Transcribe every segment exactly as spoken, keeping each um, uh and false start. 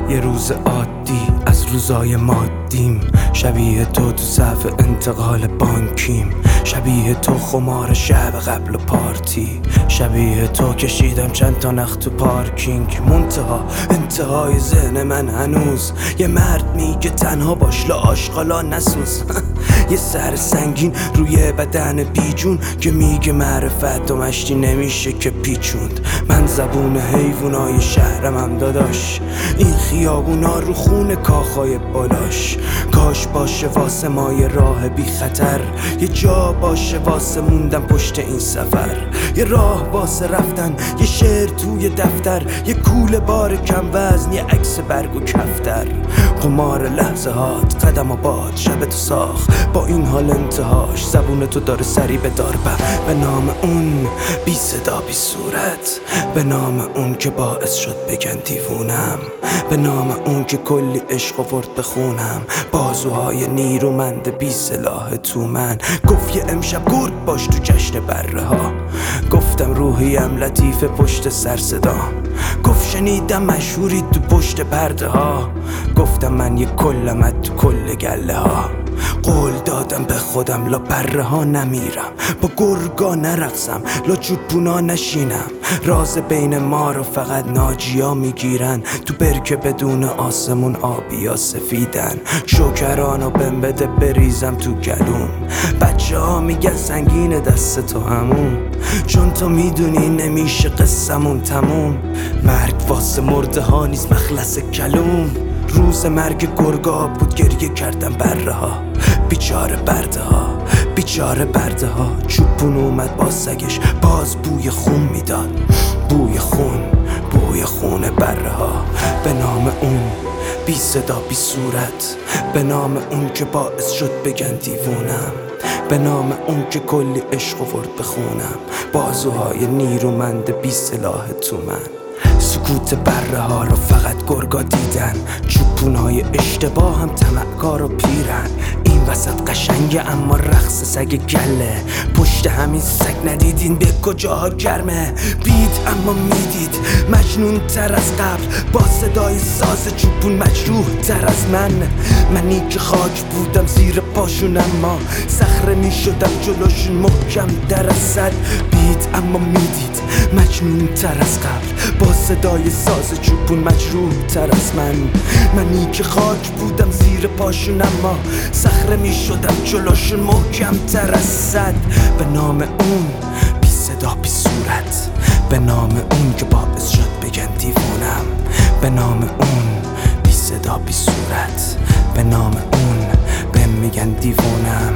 یه روز عادی از روزای مادیم، شبیه تو تو صف انتقال بانکیم، شبیه تو خمار شب قبل و پارتی، شبیه تو کشیدم چند تا نخ تو پارکینگ. منتها انتهای ذهن من هنوز یه مرد میگه تنها باش لا آشغالا نسوز. یه سر سنگین روی بدن بیجون که میگه معرفت و مشتی نمیشه که پیچوند. من زبون حیوانای شهرم هم داداش، این خیابونا رو خون کاخای بالاش. کاش باشه واسه ما یه راه بی خطر، یه جا باشه واسه موندن پشت این سفر، یه راه واسه رفتن، یه شعر توی دفتر، یه کوله بار کم وزن، یه عکس برگ و کفتر. قمار لحظه هات قدم آباد شب تو ساخ، با این حال انتهاش زبون تو داره سری به دار. به نام اون بی صدا بی صورت، به نام اون که باعث شد بگن دیوونم، به نام اون که کلی عشق آورد بخونم. بازوهای نیرومند بی سلاح تو من گفت یه امشب گرگ باش تو جشن بره ها. گفتم روحیم لطیف پشت سر صدا، گفت شنیدم مشهوری تو پشت پرده ها. گفتم من یه کلمت تو کل گله ها. قول دادم به خودم لا بره ها نمیرم، با گرگا نرقصم، لا چوپونا نشینم. راز بین ما رو فقط ناجیا میگیرن، تو برکه بدون آسمون آبیا سفیدن. شکرانو بهم بده بریزم تو گلوم، بچه ها میگن سنگین دست تو همون، چون تو میدونی نمیشه قصمون تموم. مرگ واسه مرده ها نیست مخلص کلوم. روز مرگ گرگا بود گریه کردم بره ها، بیچاره برده ها، بیچاره برده ها. چوپون اومد با سگش باز بوی خون میداد، بوی خون، بوی خون بره ها. به نام اون بی صدا بی صورت، به نام اون که باعث شد بگن دیوونم، به نام اون که کلی عشق آورد بخونم. بازوهای نیرومند بی سلاح تو من. سکوت بره ها رو فقط گرگا دیدن، چوپونای اشتباه هم طمعکار و پیرن. این وسط قشنگه اما رقص سگ گله، پشت همین سگ ندیدین به کجاها گرمه. بید اما میدید مجنون تر از قبل، با صدای ساز چوپون مجروح تر از من. منی که خاک بودم زیر پاشون اما صخره میشدم جلوشون محکم در از صد. بید اما میدید مجنون تر از قبل، با صدای ساز چوپون مجروح تر از من. منی که خاک بودم زیر پاشون اما صخره می شدم جلوشون محکم تر از صد. به نام اون بی صدا بی صورت، به نام اون که باعث شد بگن دیوونم، به نام اون بی صدا بی صورت، به نام اون بهم میگن دیوونم،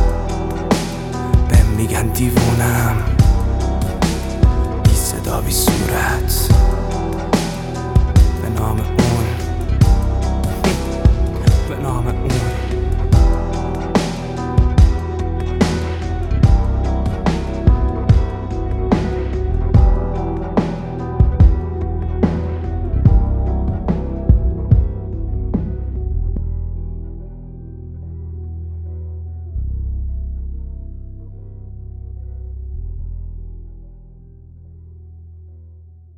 بهم میگن دیوونم. بی صدا بی صورت، به نام اون